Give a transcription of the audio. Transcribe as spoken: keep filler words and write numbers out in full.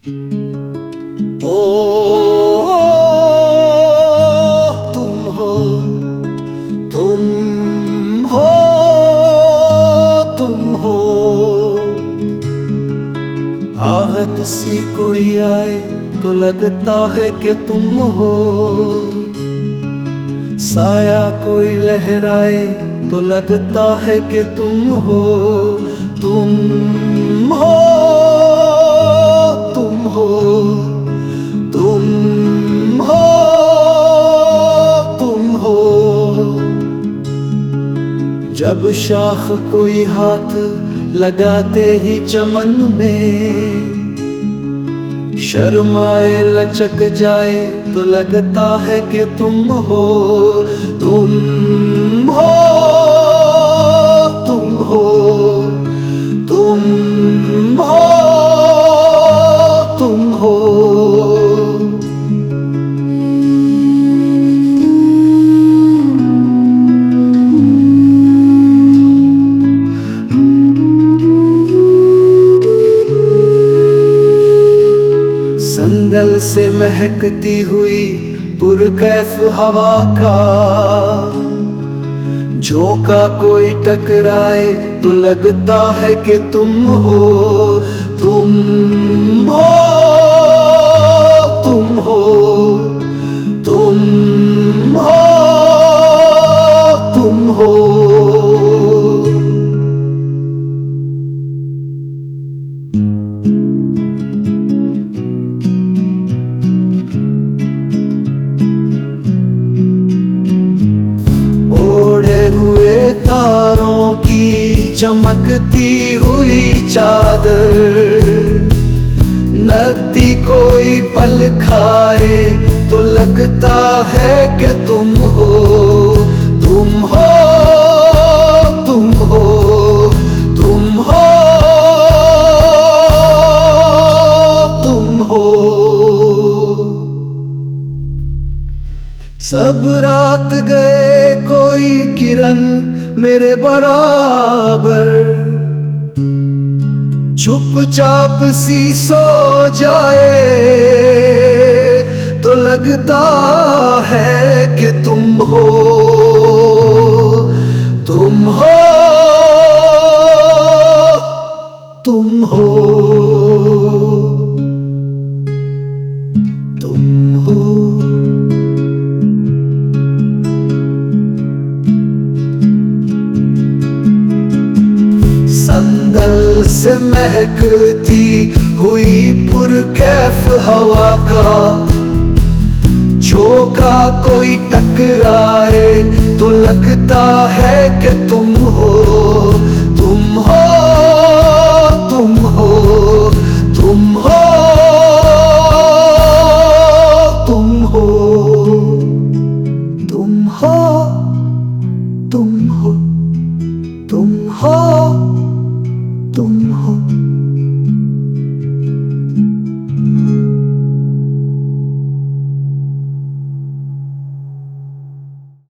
ओ, तुम हो, तुम हो, तुम हो। आहट सी कोई आए तो लगता है कि तुम हो, साया कोई लहराए तो लगता है कि तुम हो। तुम हो, तुम हो, तुम हो, तुम हो। जब शाख कोई हाथ लगाते ही चमन में शर्माए लचक जाए तो लगता है कि तुम हो। तुम हो, तुम हो, तुम हो, तुम हो। संदल से महकती हुई पुरकैफ हवा का झोंका कोई टकराए तो लगता है कि तुम हो। तुम हो, तुम हो, तुम हो, तुम हो। तारों की चमकती हुई चादर नदी कोई पल खाए तो लगता है कि तुम हो। तुम हो, तुम हो, तुम हो, तुम हो। सब रात गए कोई किरण मेरे बराबर चुपचाप सी सो जाए तो लगता है कि तुम हो। तुम हो, तुम हो, तुम हो। संदल से महकती हुई पुरकैफ हवा का झोंका कोई टकराए तो लगता है कि तुम हो। तुम हो, तुम हो, तुम हो, तुम हो, तुम हो, तुम हो, तुम हो, तुम हो।